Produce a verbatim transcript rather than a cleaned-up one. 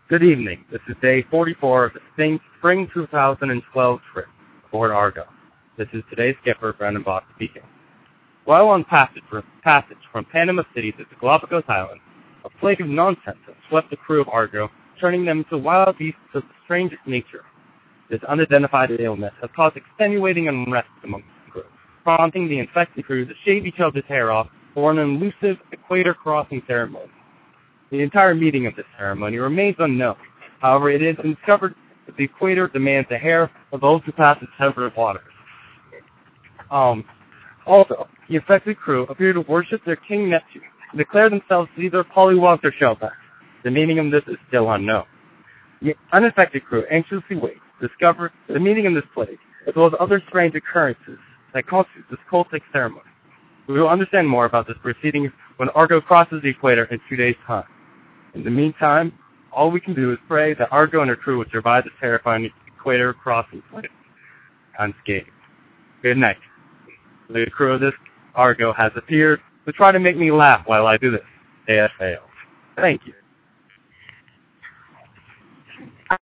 Good evening. This is day forty-four of the spring spring two thousand twelve trip aboard Argo. This is today's skipper, Brandon Bach, speaking. While on passage, passage from Panama City to the Galapagos Islands, a plague of nonsense has swept the crew of Argo, turning them into wild beasts of the strangest nature. This unidentified illness has caused extenuating unrest among the crew, prompting the infected crew to shave each other's hair off for an elusive equator crossing ceremony. The entire meaning of this ceremony remains unknown. However, it is discovered that the equator demands the hair of those who pass its temperate waters. Um, also, the infected crew appear to worship their king Neptune and declare themselves either polywogs or shellbacks. The meaning of this is still unknown. The unaffected crew anxiously waits to discover the meaning of this plague, as well as other strange occurrences that constitute this cultic ceremony. We will understand more about this proceeding when Argo crosses the equator in two days' time. In the meantime, all we can do is pray that Argo and her crew would survive this terrifying equator crossing flight unscathed. Good night. The crew of this Argo has appeared to try to make me laugh while I do this. They have failed. Thank you.